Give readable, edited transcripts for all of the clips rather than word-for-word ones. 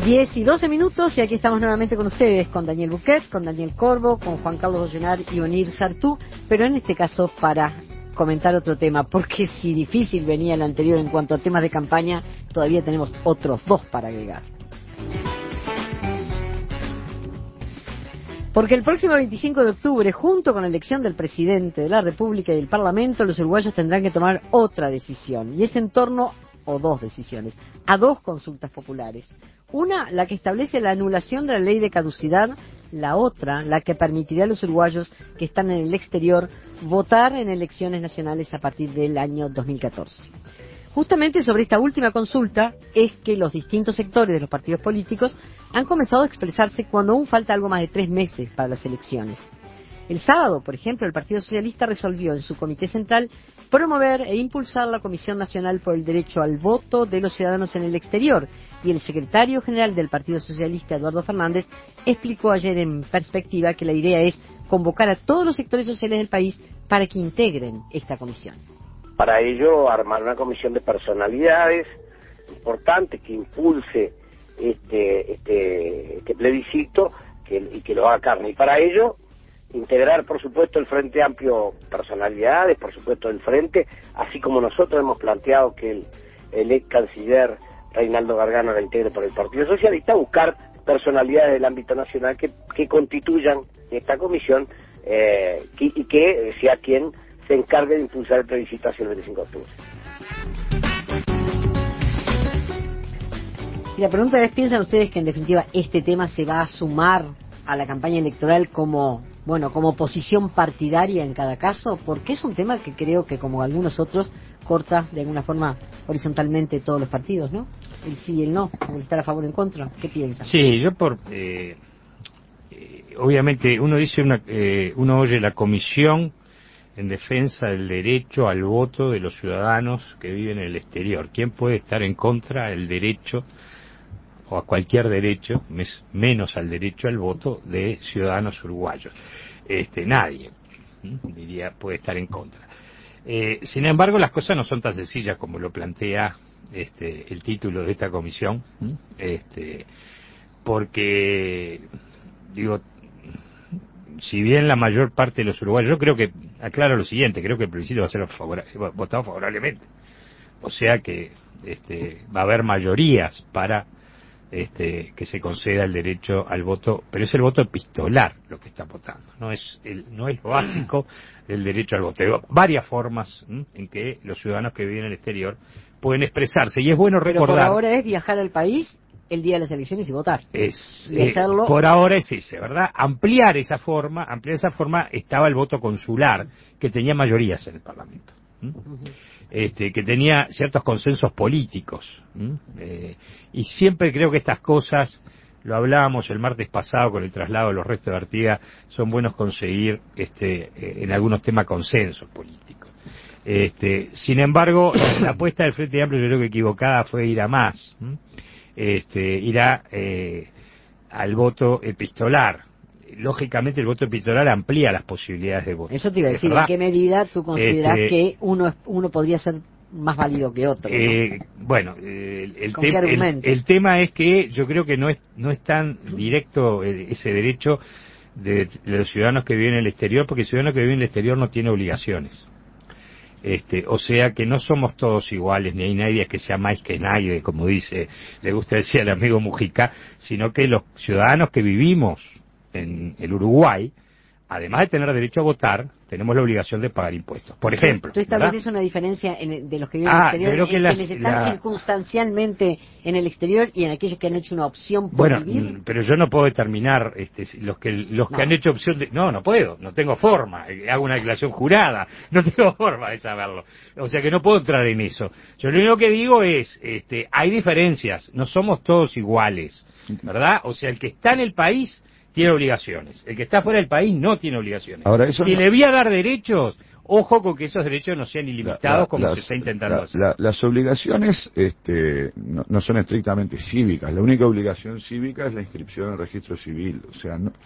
10:12, y aquí estamos nuevamente con ustedes, con Daniel Buquet, con Daniel Corvo, con Juan Carlos Ollenar y Onir Sartú, pero en este caso para comentar otro tema, porque si difícil venía el anterior en cuanto a temas de campaña, todavía tenemos otros dos para agregar. Porque el próximo 25 de octubre, junto con la elección del presidente de la República y del Parlamento, los uruguayos tendrán que tomar otra decisión, y es en torno, o dos decisiones, a dos consultas populares. Una, la que establece la anulación de la ley de caducidad; la otra, la que permitirá a los uruguayos que están en el exterior votar en elecciones nacionales a partir del año 2014. Justamente sobre esta última consulta es que los distintos sectores de los partidos políticos han comenzado a expresarse cuando aún falta algo más de 3 meses para las elecciones. El sábado, por ejemplo, el Partido Socialista resolvió en su Comité Central promover e impulsar la Comisión Nacional por el Derecho al Voto de los Ciudadanos en el Exterior, y el secretario general del Partido Socialista, Eduardo Fernández, explicó ayer en Perspectiva que la idea es convocar a todos los sectores sociales del país para que integren esta comisión. Para ello, armar una comisión de personalidades importante que impulse este plebiscito y que lo haga carne. Y para ello, integrar, por supuesto, el Frente Amplio personalidades, por supuesto, el Frente, así como nosotros hemos planteado que el ex canciller Reinaldo Gargano la integre por el Partido Socialista, buscar personalidades del ámbito nacional que constituyan esta comisión y que sea quien se encargue de impulsar el plebiscito hacia el 25 de octubre. Y la pregunta es, ¿piensan ustedes que en definitiva este tema se va a sumar a la campaña electoral como posición partidaria en cada caso? Porque es un tema que creo que, como algunos otros, corta de alguna forma horizontalmente todos los partidos, ¿no? El sí y el no, el estar a favor o en contra. ¿Qué piensan? Sí, yo obviamente uno dice uno oye la comisión en defensa del derecho al voto de los ciudadanos que viven en el exterior. ¿Quién puede estar en contra del derecho, o a cualquier derecho, menos al derecho al voto de ciudadanos uruguayos? Nadie, diría, puede estar en contra. Sin embargo, las cosas no son tan sencillas como lo plantea el título de esta comisión, porque, digo, si bien la mayor parte de los uruguayos, yo creo que, aclaro lo siguiente, creo que el plebiscito va a ser votado favorablemente. O sea que va a haber mayorías para que se conceda el derecho al voto, pero es el voto epistolar lo que está votando, no es lo básico del derecho al voto. Hay varias formas en que los ciudadanos que viven en el exterior pueden expresarse, y es bueno recordar. Pero por ahora es viajar al país el día de las elecciones y votar. Y hacerlo. Por ahora es ese, ¿verdad? Ampliar esa forma estaba el voto consular, que tenía mayorías en el Parlamento. Que tenía ciertos consensos políticos, y siempre creo que estas cosas, lo hablábamos el martes pasado con el traslado de los restos de Artigas, son buenos conseguir en algunos temas consensos políticos. Sin embargo, la apuesta del Frente Amplio, yo creo que equivocada, fue ir a más, irá al voto epistolar. Lógicamente el voto epistolar amplía las posibilidades de voto. Eso te iba a decir, ¿en qué medida tú consideras que uno podría ser más válido que otro, ¿no? Bueno, el tema es que yo creo que no es tan directo ese derecho de los ciudadanos que viven en el exterior, porque el ciudadano que vive en el exterior no tiene obligaciones. O sea que no somos todos iguales, ni hay nadie que sea más que nadie, como le gusta decir al amigo Mujica, sino que los ciudadanos que vivimos en el Uruguay, además de tener derecho a votar, tenemos la obligación de pagar impuestos. Por ejemplo, ¿tú estableces una diferencia de los que viven en el exterior, en quienes están circunstancialmente en el exterior y en aquellos que han hecho una opción por vivir? Bueno, pero yo no puedo determinar los que han hecho opción de... No puedo, no tengo forma, hago una declaración jurada, no tengo forma de saberlo. O sea que no puedo entrar en eso. Yo lo único que digo es, hay diferencias, no somos todos iguales, ¿verdad? O sea, el que está en el país tiene obligaciones. El que está fuera del país no tiene obligaciones. Ahora, si le voy a dar derechos, ojo con que esos derechos no sean ilimitados como se está intentando hacer. Las obligaciones no son estrictamente cívicas. La única obligación cívica es la inscripción en el registro civil. O sea, no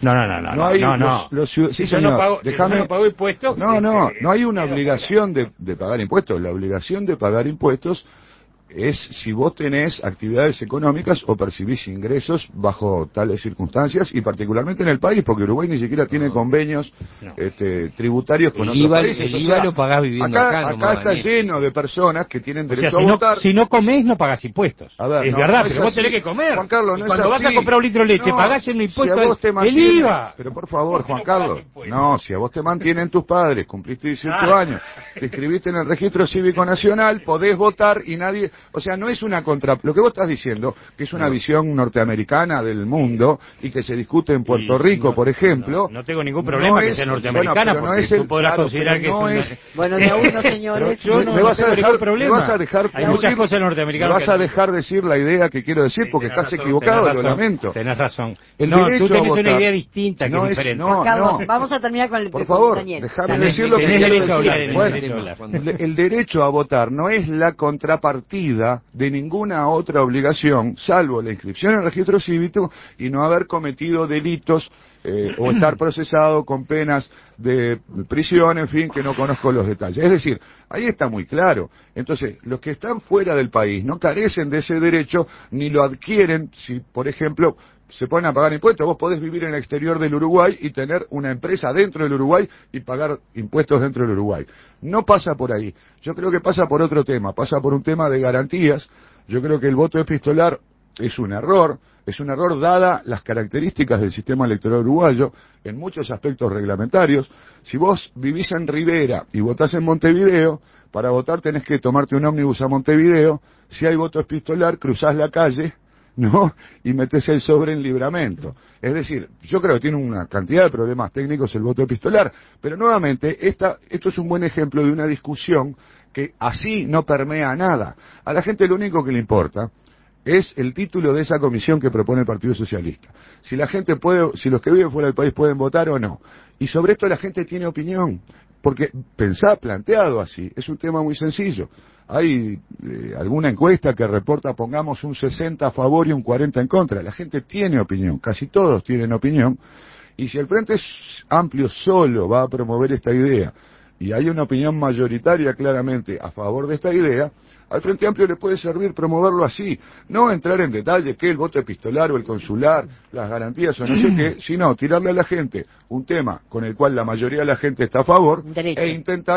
pago impuestos. No hay una obligación de pagar impuestos. La obligación de pagar impuestos es si vos tenés actividades económicas o percibís ingresos bajo tales circunstancias, y particularmente en el país, porque Uruguay ni siquiera tiene convenios tributarios con otros países. El IVA lo pagás viviendo acá. Acá está lleno de personas que tienen derecho a votar. Si no comés, no pagás impuestos. A ver, es verdad, pero vos tenés que comer. Juan Carlos, no cuando es vas a comprar un litro de leche, pagás el impuesto, si a vos te el IVA. Pero por favor, Juan Carlos, no, si a vos te mantienen tus padres, cumpliste 18 años, te inscribiste en el Registro Cívico Nacional, podés votar y nadie... O sea, no es una contra... Lo que vos estás diciendo, que es una visión norteamericana del mundo y que se discute en Puerto Rico, por ejemplo... No tengo ningún problema que sea norteamericana, porque tú podrás considerar que es Bueno, de a uno, señores. Me vas a dejar Hay muchas cosas norteamericanas. Me vas a dejar decir la idea que quiero decir, porque estás equivocado, lo lamento. Tenés razón. No, tú tenés una idea distinta, que es diferente. Carlos, vamos a terminar con el... Por favor, déjame decir lo que quiero decir. Bueno, el derecho a votar no es la contrapartida de ninguna otra obligación, salvo la inscripción en el registro cívico y no haber cometido delitos o estar procesado con penas de prisión, en fin, que no conozco los detalles. Es decir, ahí está muy claro. Entonces, los que están fuera del país no carecen de ese derecho ni lo adquieren si, por ejemplo, se ponen a pagar impuestos. Vos podés vivir en el exterior del Uruguay y tener una empresa dentro del Uruguay y pagar impuestos dentro del Uruguay. No pasa por ahí. Yo creo que pasa por otro tema. Pasa por un tema de garantías. Yo creo que el voto epistolar es un error dada las características del sistema electoral uruguayo en muchos aspectos reglamentarios. Si vos vivís en Rivera y votás en Montevideo, para votar tenés que tomarte un ómnibus a Montevideo. Si hay voto epistolar, cruzás la calle, ¿no? Y metés el sobre en Libramento. Es decir, yo creo que tiene una cantidad de problemas técnicos el voto epistolar, pero nuevamente, esto es un buen ejemplo de una discusión que así no permea nada. A la gente lo único que le importa es el título de esa comisión que propone el Partido Socialista. Si la gente si los que viven fuera del país pueden votar o no. Y sobre esto la gente tiene opinión, porque planteado así, es un tema muy sencillo. Hay alguna encuesta que reporta, pongamos, un 60 a favor y un 40 en contra. La gente tiene opinión, casi todos tienen opinión, y si el Frente Amplio solo va a promover esta idea, y hay una opinión mayoritaria claramente a favor de esta idea, al Frente Amplio le puede servir promoverlo así, no entrar en detalle que el voto epistolar o el consular, las garantías o no sé qué, sino tirarle a la gente un tema con el cual la mayoría de la gente está a favor e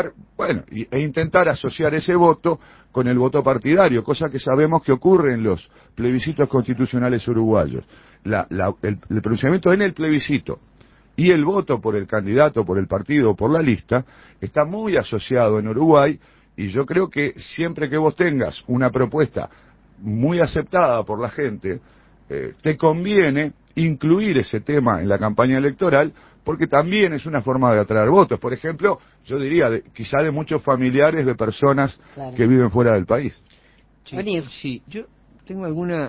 intentar asociar ese voto con el voto partidario, cosa que sabemos que ocurre en los plebiscitos constitucionales uruguayos. El pronunciamiento en el plebiscito y el voto por el candidato, por el partido o por la lista está muy asociado en Uruguay. Y yo creo que siempre que vos tengas una propuesta muy aceptada por la gente, te conviene incluir ese tema en la campaña electoral, porque también es una forma de atraer votos. Por ejemplo, yo diría, quizá de muchos familiares de personas que viven fuera del país. Sí, yo tengo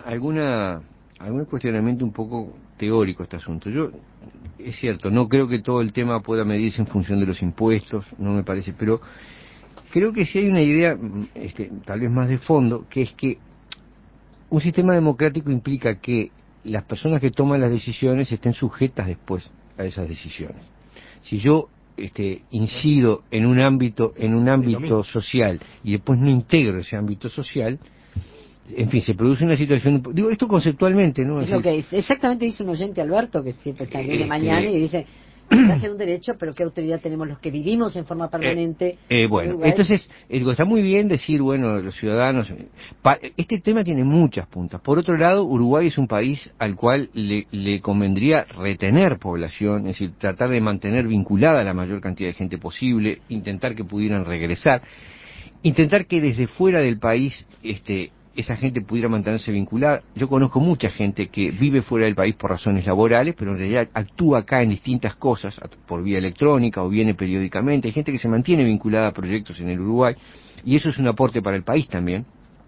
algún cuestionamiento un poco teórico a este asunto. Es cierto, no creo que todo el tema pueda medirse en función de los impuestos, no me parece, pero creo que sí hay una idea, tal vez más de fondo, que es que un sistema democrático implica que las personas que toman las decisiones estén sujetas después a esas decisiones. Si yo incido en un ámbito social y después no integro ese ámbito social, en fin, se produce una situación... Digo, esto conceptualmente, ¿no? Es lo que exactamente dice un oyente, Alberto, que siempre está aquí de mañana y dice... hacer un derecho, pero ¿qué autoridad tenemos los que vivimos en forma permanente? Bueno, entonces, está muy bien decir, bueno, los ciudadanos... este tema tiene muchas puntas. Por otro lado, Uruguay es un país al cual le convendría retener población, es decir, tratar de mantener vinculada a la mayor cantidad de gente posible, intentar que pudieran regresar, intentar que desde fuera del país... esa gente pudiera mantenerse vinculada. Yo conozco mucha gente que vive fuera del país por razones laborales, pero en realidad actúa acá en distintas cosas, por vía electrónica o viene periódicamente. Hay gente que se mantiene vinculada a proyectos en el Uruguay, y eso es un aporte para el país también.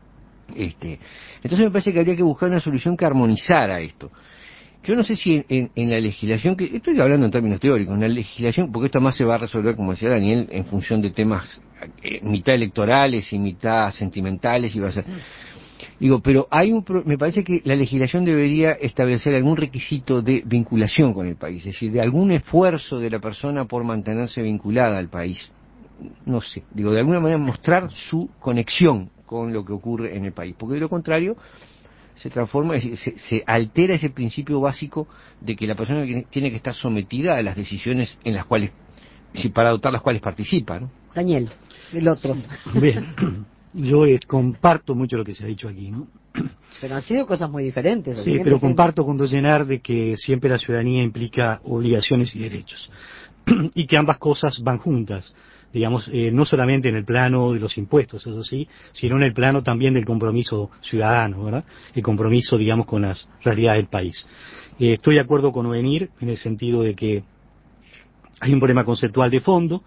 Entonces me parece que habría que buscar una solución que armonizara esto. Yo no sé si en la legislación, que estoy hablando en términos teóricos, en la legislación, porque esto más se va a resolver, como decía Daniel, en función de temas mitad electorales y mitad sentimentales, y va a ser... Digo, pero me parece que la legislación debería establecer algún requisito de vinculación con el país, es decir, de algún esfuerzo de la persona por mantenerse vinculada al país. No sé, digo, de alguna manera mostrar su conexión con lo que ocurre en el país, porque de lo contrario se transforma, es decir, se altera ese principio básico de que la persona tiene que estar sometida a las decisiones en las cuales, para adoptar las cuales participa, ¿no? Daniel, el otro. Bien, yo comparto mucho lo que se ha dicho aquí, ¿no? Pero han sido cosas muy diferentes. Sí, pero comparto con Dollenar de que siempre la ciudadanía implica obligaciones y derechos y que ambas cosas van juntas, digamos, no solamente en el plano de los impuestos, eso sí, sino en el plano también del compromiso ciudadano, ¿verdad? El compromiso, digamos, con las realidades del país. Estoy de acuerdo con Ovenir en el sentido de que hay un problema conceptual de fondo,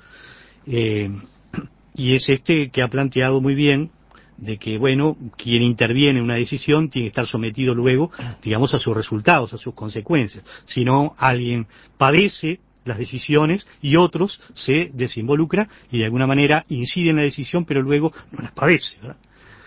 y es este que ha planteado muy bien, de que, bueno, quien interviene en una decisión tiene que estar sometido luego, digamos, a sus resultados, a sus consecuencias. Si no, alguien padece las decisiones y otros se desinvolucra y de alguna manera incide en la decisión, pero luego no las padece, ¿verdad?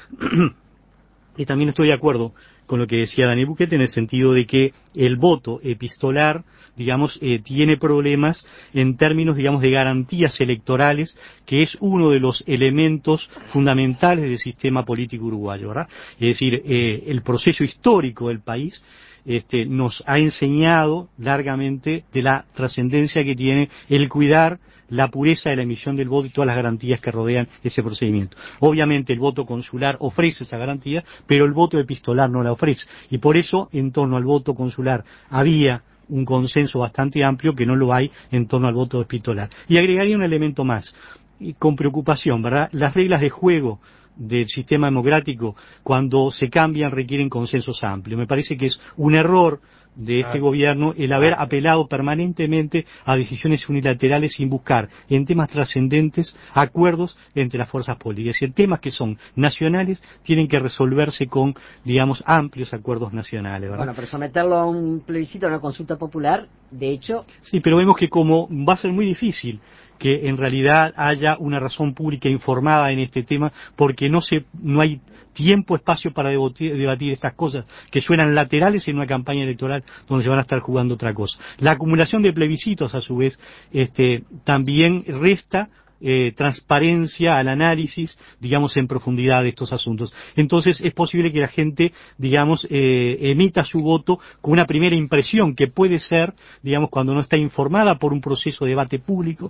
Y también estoy de acuerdo con lo que decía Daniel Buquete en el sentido de que el voto epistolar, digamos, tiene problemas en términos, digamos, de garantías electorales, que es uno de los elementos fundamentales del sistema político uruguayo, ¿verdad? Es decir, el proceso histórico del país nos ha enseñado largamente de la trascendencia que tiene el cuidar la pureza de la emisión del voto y todas las garantías que rodean ese procedimiento. Obviamente el voto consular ofrece esa garantía, pero el voto epistolar no la ofrece. Y por eso, en torno al voto consular había un consenso bastante amplio que no lo hay en torno al voto epistolar. Y agregaría un elemento más, y con preocupación, ¿verdad? Las reglas de juego del sistema democrático, cuando se cambian, requieren consensos amplios. Me parece que es un error de este gobierno el haber apelado permanentemente a decisiones unilaterales sin buscar en temas trascendentes acuerdos entre las fuerzas políticas. Es decir, temas que son nacionales tienen que resolverse con, digamos, amplios acuerdos nacionales, ¿verdad? Bueno, pero someterlo a un plebiscito, a una consulta popular, de hecho... Sí, pero vemos que como va a ser muy difícil que en realidad haya una razón pública informada en este tema, porque no hay tiempo, espacio para debatir estas cosas que suenan laterales en una campaña electoral donde se van a estar jugando otra cosa. La acumulación de plebiscitos, a su vez, también resta transparencia al análisis, digamos, en profundidad de estos asuntos. Entonces es posible que la gente, digamos, emita su voto con una primera impresión que puede ser, digamos, cuando no está informada por un proceso de debate público,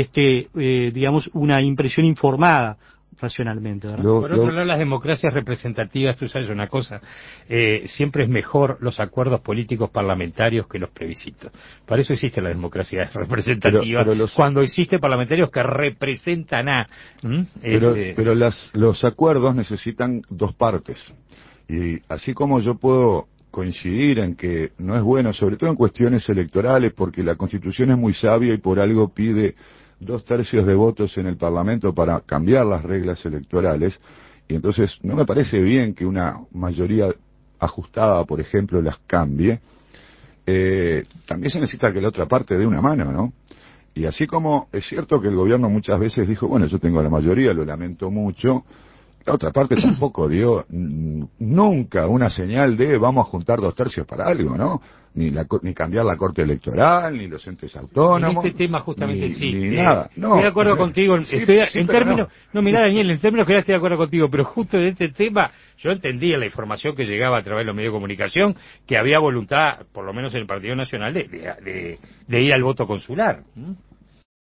digamos, una impresión informada racionalmente, ¿verdad? Por otro lado, las democracias representativas, tú sabes una cosa, siempre es mejor los acuerdos políticos parlamentarios que los plebiscitos. Para eso existe la democracia representativa, pero cuando existe parlamentarios que representan a... Pero los acuerdos necesitan dos partes. Y así como yo puedo coincidir en que no es bueno, sobre todo en cuestiones electorales, porque la Constitución es muy sabia y por algo pide 2/3 de votos en el Parlamento para cambiar las reglas electorales, y entonces no me parece bien que una mayoría ajustada, por ejemplo, las cambie. También se necesita que la otra parte dé una mano, ¿no? Y así como es cierto que el gobierno muchas veces dijo, bueno, yo tengo la mayoría, lo lamento mucho, la otra parte tampoco dio nunca una señal de vamos a juntar 2/3 para algo, ¿no? Ni cambiar la Corte Electoral, ni los entes autónomos. En este tema justamente ni nada. No, estoy de acuerdo contigo. No. No, mirá, Daniel, en términos que estoy de acuerdo contigo, pero justo en este tema yo entendía la información que llegaba a través de los medios de comunicación que había voluntad, por lo menos en el Partido Nacional, de ir al voto consular.